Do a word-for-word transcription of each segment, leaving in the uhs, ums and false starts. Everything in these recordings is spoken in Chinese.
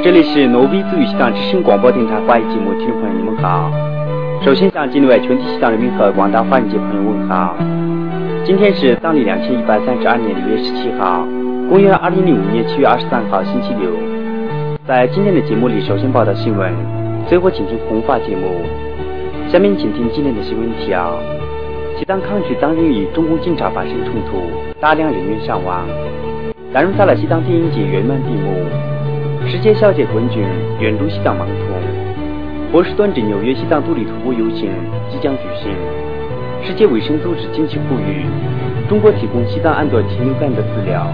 这里是挪威自语西藏之声广播电台华语节目，听众朋友你们好。首先向境内全体西藏人民和广大华人界朋友问好。今天是藏历两千一百三十二年六月十七号，公元二零零五年七月二十三号星期六。在今天的节目里，首先报道新闻，随后请听红发节目。下面请听今天的新闻提要：西藏抗拒当日与中共警察发生冲突，大量人员伤亡。达仁萨拉西藏电影节圆满闭幕。世界小姐冠军远渡西藏盲通。波士顿至纽约西藏独立徒步游行即将举行。世界卫生组织近期呼吁中国提供西藏安多禽流感的资料。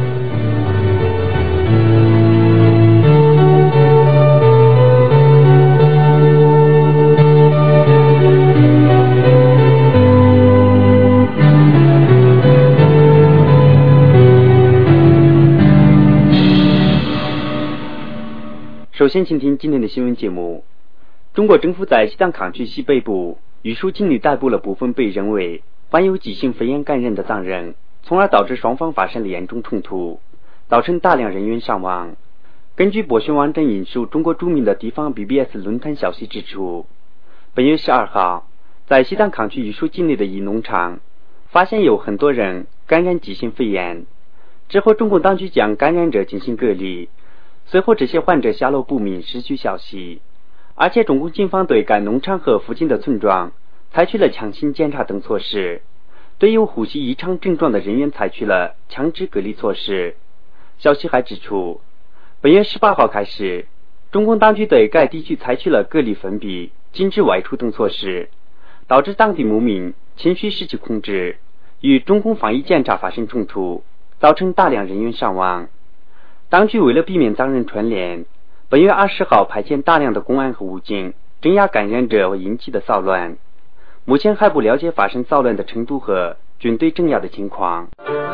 首先请听今天的新闻节目。中国政府在西藏康区西北部玉树境内逮捕了部分被认为患有急性肺炎感染的藏人，从而导致双方发生了严重冲突，造成大量人员伤亡。根据博讯网站引述中国著名的地方 B B S 论坛消息指出，本月十二号，在西藏康区玉树境内的一农场发现有很多人感染急性肺炎，之后中共当局将感染者进行隔离，随后这些患者下落不明，失去消息。而且中共警方对该农场和附近的村庄采取了强行检查等措施，对有呼吸异常症状的人员采取了强制隔离措施。消息还指出，本月十八号开始，中共当局对该地区采取了隔离封闭、禁止外出等措施，导致当地牧民情绪失去控制，与中共防疫检查发生冲突，造成大量人员伤亡。当局为了避免藏人串联，本月二十号派遣大量的公安和武警镇压感染者引起的骚乱。目前还不了解发生骚乱的程度和军队镇压的情况。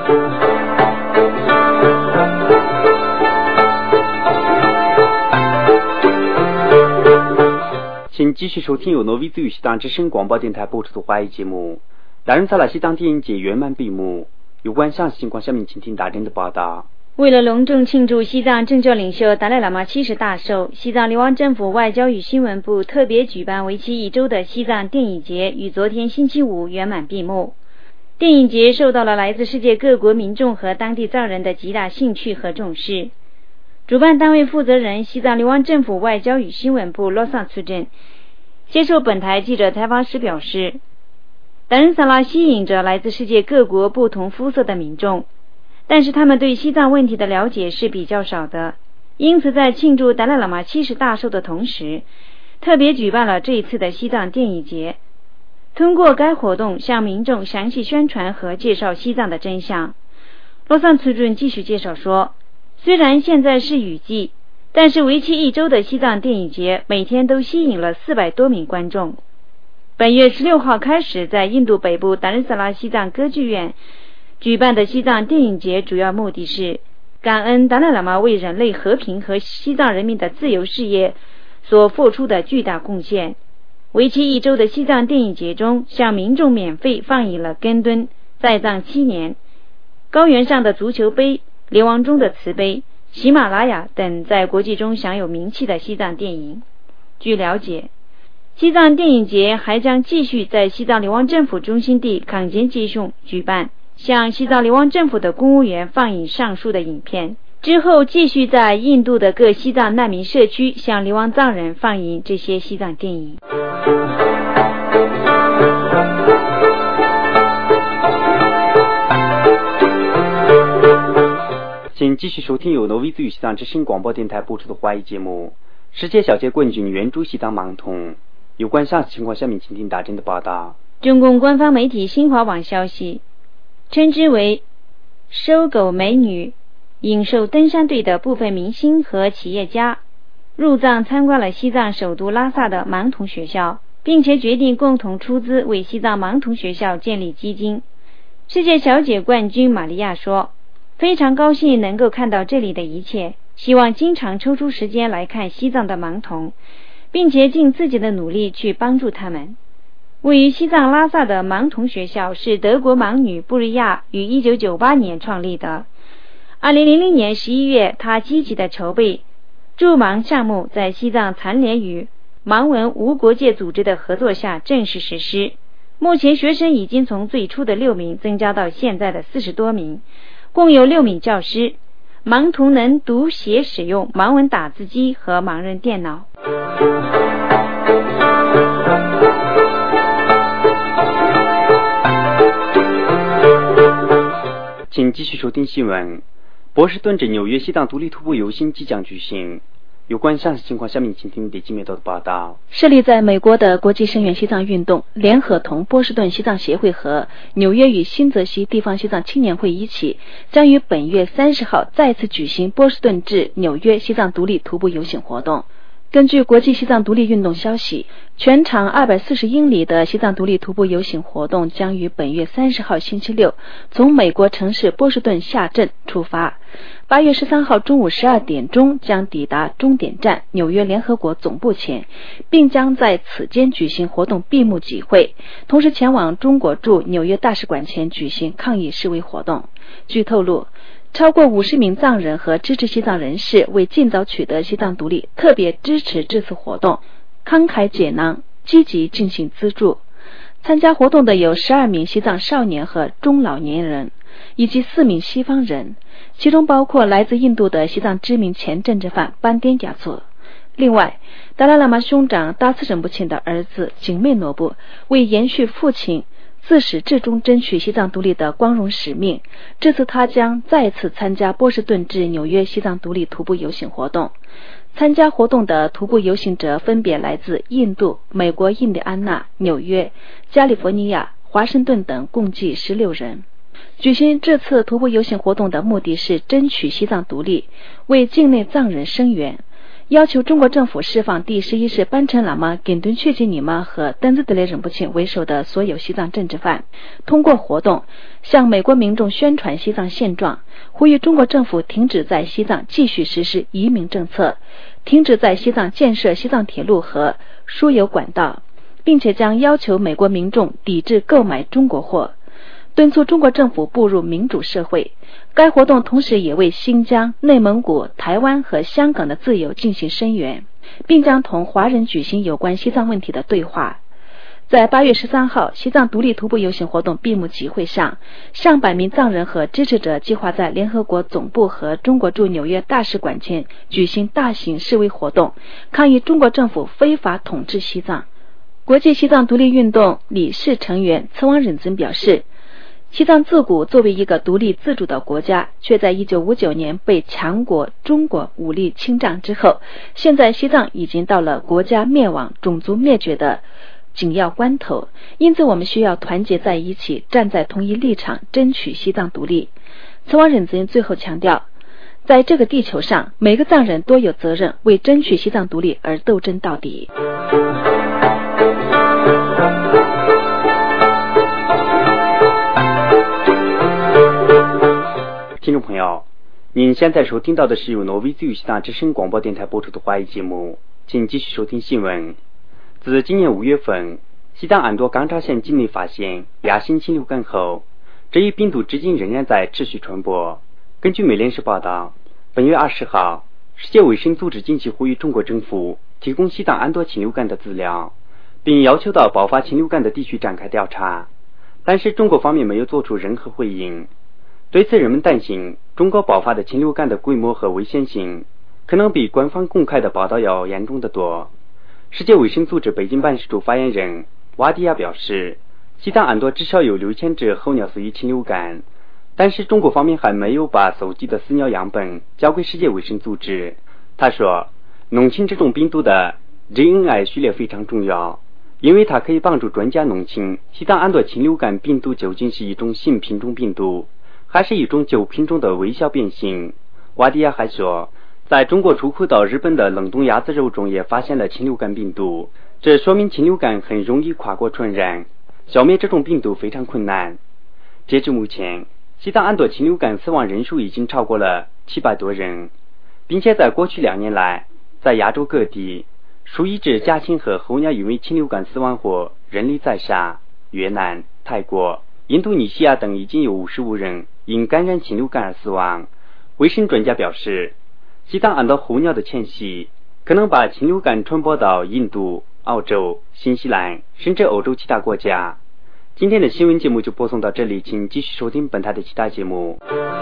请继续收听由挪威自语西藏之声广播电台播出的华语节目。达仁萨拉西藏电影节圆满闭幕，有关详细情况下面请听大真的报道。 为了隆重庆祝西藏政教领袖达赖喇嘛七十大寿，西藏流亡政府外交与新闻部特别举办为期一周的西藏电影节于昨天星期五圆满闭幕。电影节受到了来自世界各国民众和当地藏人的极大兴趣和重视。主办单位负责人西藏流亡政府外交与新闻部罗桑苏镇接受本台记者采访时表示，达仁萨拉吸引着来自世界各国不同肤色的民众，但是他们对西藏问题的了解是比较少的，因此在庆祝达赖喇嘛七十大寿的同时，特别举办了这一次的西藏电影节，通过该活动向民众详细宣传和介绍西藏的真相。罗桑茨准继续介绍说，虽然现在是雨季，但是为期一周的西藏电影节每天都吸引了四百多名观众。本月十六号开始，在印度北部达仁萨拉西藏歌剧院举办的西藏电影节主要目的是感恩达赖喇嘛为人类和平和西藏人民的自由事业所付出的巨大贡献。为期一周的西藏电影节中，向民众免费放映了根敦、在藏七年、高原上的足球杯、流亡中的慈悲、喜马拉雅等在国际中享有名气的西藏电影。据了解，西藏电影节还将继续在西藏流亡政府中心地康坚吉雄举办，向西藏流亡政府的公务员放映上述的影片，之后继续在印度的各西藏难民社区向流亡藏人放映这些西藏电影。 请继续收听由挪威自语西藏之声广播电台播出的华语节目。世界小姐冠军援助西藏盲童。有关详细情况下面请听大真的报道。 中共官方媒体新华网消息，称之为收狗美女引兽登山队的部分明星和企业家入藏参观了西藏首都拉萨的盲童学校，并且决定共同出资为西藏盲童学校建立基金。世界小姐冠军玛利亚说，非常高兴能够看到这里的一切，希望经常抽出时间来看西藏的盲童，并且尽自己的努力去帮助他们。位于西藏拉萨的盲童学校是德国盲女布瑞亚于一九九八年创立的。二零零零年十一月，她积极的筹备驻盲项目在西藏残联与盲文无国界组织的合作下正式实施。目前学生已经从最初的六名增加到现在的四十多名，共有六名教师。盲徒能读写使用盲文打字机和盲人电脑。 请继续收听新闻。波士顿至纽约西藏独立徒步游行即将举行。有关详细情况，下面请听李金梅的报道。 设立在美国的国际声援西藏运动联合同波士顿西藏协会和纽约与新泽西地方西藏青年会一起，将于本月三十号再次举行波士顿至纽约西藏独立徒步游行活动。根据国际西藏独立运动消息，全长二百四十英里的西藏独立徒步游行活动将于本月三十号星期六从美国城市波士顿下镇出发，八月十三号中午十二点钟将抵达终点站纽约联合国总部前，并将在此间举行活动闭幕集会，同时前往中国驻纽约大使馆前举行抗议示威活动。据透露，超过五十名藏人和支持西藏人士为尽早取得西藏独立特别支持这次活动，慷慨解囊，积极进行资助。参加活动的有十二名西藏少年和中老年人，以及四名西方人，其中包括来自印度的西藏知名前政治犯班颠雅措。另外，达赖喇嘛兄长达次仁布钦的儿子景妹诺布为延续父亲自始至终争取西藏独立的光荣使命，这次他将再次参加波士顿至纽约西藏独立徒步游行活动。参加活动的徒步游行者分别来自印度、美国印第安纳、纽约、加利福尼亚、华盛顿等，共计十六人。举行这次徒步游行活动的目的是争取西藏独立，为境内藏人声援，要求中国政府释放第十一世班禅喇嘛、耿敦确吉尼玛和登兹德雷仁布钦为首的所有西藏政治犯，通过活动向美国民众宣传西藏现状，呼吁中国政府停止在西藏继续实施移民政策，停止在西藏建设西藏铁路和输油管道，并且将要求美国民众抵制购买中国货，敦促中国政府步入民主社会。该活动同时也为新疆、内蒙古、台湾和香港的自由进行声援，并将同华人举行有关西藏问题的对话。在八月十三号西藏独立徒步游行活动闭幕集会上，上百名藏人和支持者计划在联合国总部和中国驻纽约大使馆前举行大型示威活动，抗议中国政府非法统治西藏。国际西藏独立运动理事成员策汪忍尊表示，西藏自古作为一个独立自主的国家，却在一九五九年被强国中国武力侵占之后，现在西藏已经到了国家灭亡、种族灭绝的紧要关头，因此我们需要团结在一起，站在同一立场，争取西藏独立。策汪忍尊最后强调，在这个地球上，每个藏人都有责任为争取西藏独立而斗争到底。 听众朋友，您现在收听到的是由挪威自由西藏之声广播电台播出的华语节目，请继续收听新闻。自今年五月份，西藏安多冈扎县境内发现亚型禽流感后，这一病毒至今仍然在持续传播。根据美联社报道，本月二十号，世界卫生组织紧急呼吁中国政府提供西藏安多禽流感的资料，并要求到爆发禽流感的地区展开调查，但是中国方面没有做出任何回应。对此，人们担心中国爆发的禽流感的规模和危险性可能比官方公开的报道要严重得多。世界卫生组织北京办事处发言人瓦迪亚表示，西藏安多至少有六千只候鸟死于禽流感，但是中国方面还没有把搜集的饲鸟样本交给世界卫生组织。他说，弄清这种病毒的 D N A 序列非常重要，因为它可以帮助专家弄清西藏安多禽流感病毒究竟是一种新品种病毒还是一种旧品种的微小变形。瓦迪亚还说，在中国出口到日本的冷冻鸭子肉中也发现了禽流感病毒，这说明禽流感很容易跨国传染，消灭这种病毒非常困难。截至目前，西藏安多禽流感死亡人数已经超过了七百多人，并且在过去两年来，在亚洲各地数亿只家禽和候鸟因为禽流感死亡或人力宰杀。越南、泰国、印度尼西亚等已经有五十五人因感染禽流感而死亡。卫生专家表示， 西藏按照候鸟的迁徙，可能把禽流感传播到印度、澳洲、新西兰，甚至欧洲其他国家。今天的新闻节目就播送到这里，请继续收听本台的其他节目。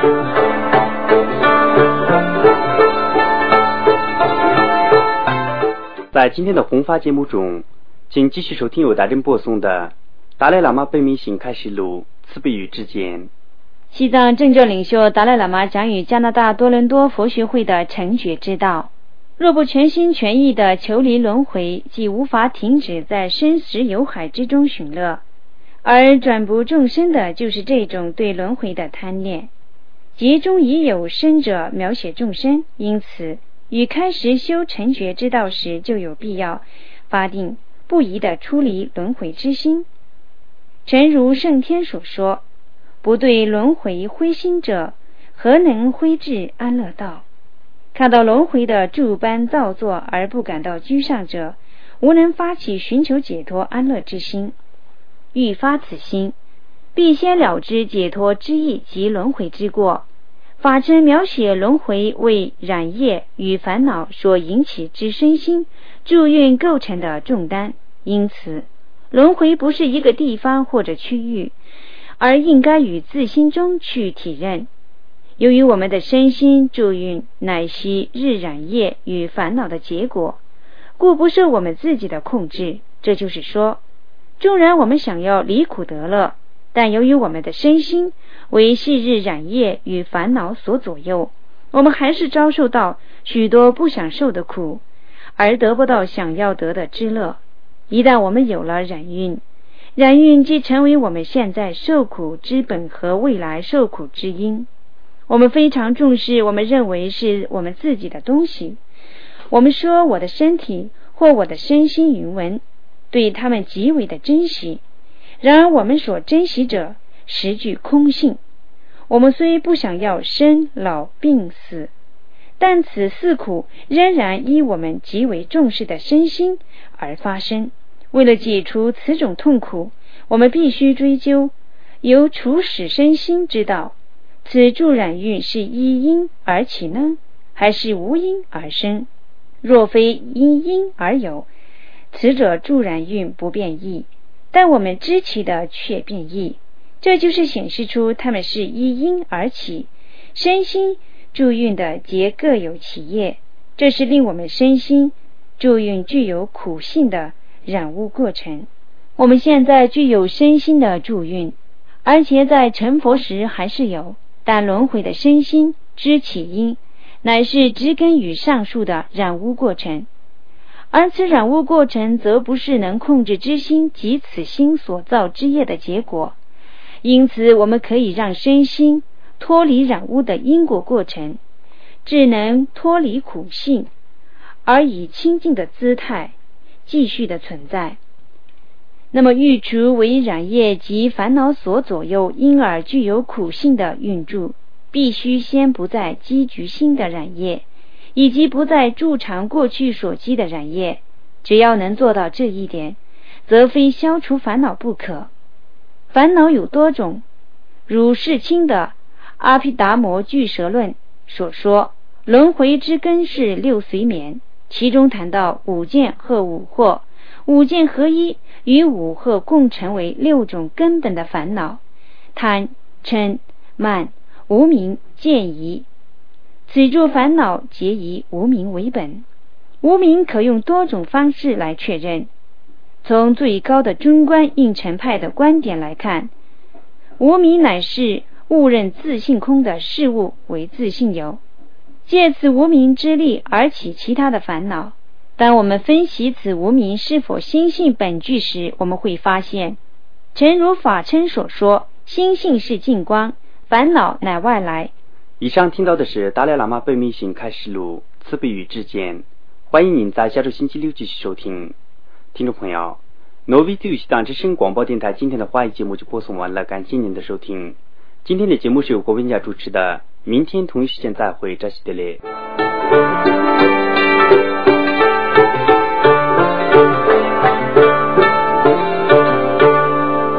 在今天的弘法节目中，请继续收听由大珍播送的达赖喇嘛本命行开示录，慈悲与之间。 西藏政教领袖达赖喇嘛讲与加拿大多伦多佛学会的成觉之道，若不全心全意地求离轮回，即无法停止在生死有海之中寻乐，而转不众生的就是这种对轮回的贪恋。节中已有生者描写众生，因此与开始修成觉之道时，就有必要发定不移的出离轮回之心。诚如圣天所说，不对轮回灰心者，何能挥至安乐道？看到轮回的诸般造作而不感到居上者，无能发起寻求解脱安乐之心。欲发此心，必先了知解脱之意及轮回之过。法称描写轮回为染业与烦恼所引起之身心助运构成的重担，因此轮回不是一个地方或者区域，而应该与自心中去体认。由于我们的身心助运乃系日染业与烦恼的结果，故不受我们自己的控制。这就是说，纵然我们想要离苦得乐，但由于我们的身心为昔日染业与烦恼所左右，我们还是遭受到许多不想受的苦，而得不到想要得的之乐。一旦我们有了染运，染运即成为我们现在受苦之本和未来受苦之因。我们非常重视我们认为是我们自己的东西，我们说我的身体或我的身心云文，对他们极为的珍惜。然而我们所珍惜者实具空性。我们虽不想要生老病死，但此四苦仍然依我们极为重视的身心而发生。为了解除此种痛苦，我们必须追究由处使身心之道。此助染运是依因而起呢，还是无因而生？若非因因而有，此者助染运不变异，但我们知其的却变异。这就是显示出它们是依因而起，身心助运的皆各有其业。这是令我们身心助运具有苦性的染污过程。我们现在具有身心的助运，而且在成佛时还是有，但轮回的身心之起因乃是植根于上述的染污过程，而此染污过程则不是能控制之心及此心所造之业的结果。因此我们可以让身心脱离染污的因果过程，只能脱离苦性，而以清净的姿态继续的存在。那么欲除为染业及烦恼所左右，因而具有苦性的运助，必须先不再积聚新的染业，以及不再驻藏过去所积的染业。只要能做到这一点，则非消除烦恼不可。烦恼有多种，如世亲的阿毗达摩俱舍论所说，轮回之根是六随眠，其中谈到五见和五惑，五见合一，与五惑共成为六种根本的烦恼：贪、嗔、慢、无明、见疑。此诸烦恼皆以无明为本。无明可用多种方式来确认。从最高的中观应成派的观点来看，无明乃是误认自性空的事物为自性有，借此无明之力而起其他的烦恼。当我们分析此无明是否心性本具时，我们会发现，诚如法称所说，心性是净光，烦恼乃外来。 以上听到的是达赖喇嘛本命行开示录，慈悲与之间。欢迎您在下周星期六继续收听。听众朋友，挪威自由西藏之声广播电台今天的华语节目就播送完了，感谢您的收听。今天的节目是由郭文佳主持的，明天同一时间再会，扎西德勒。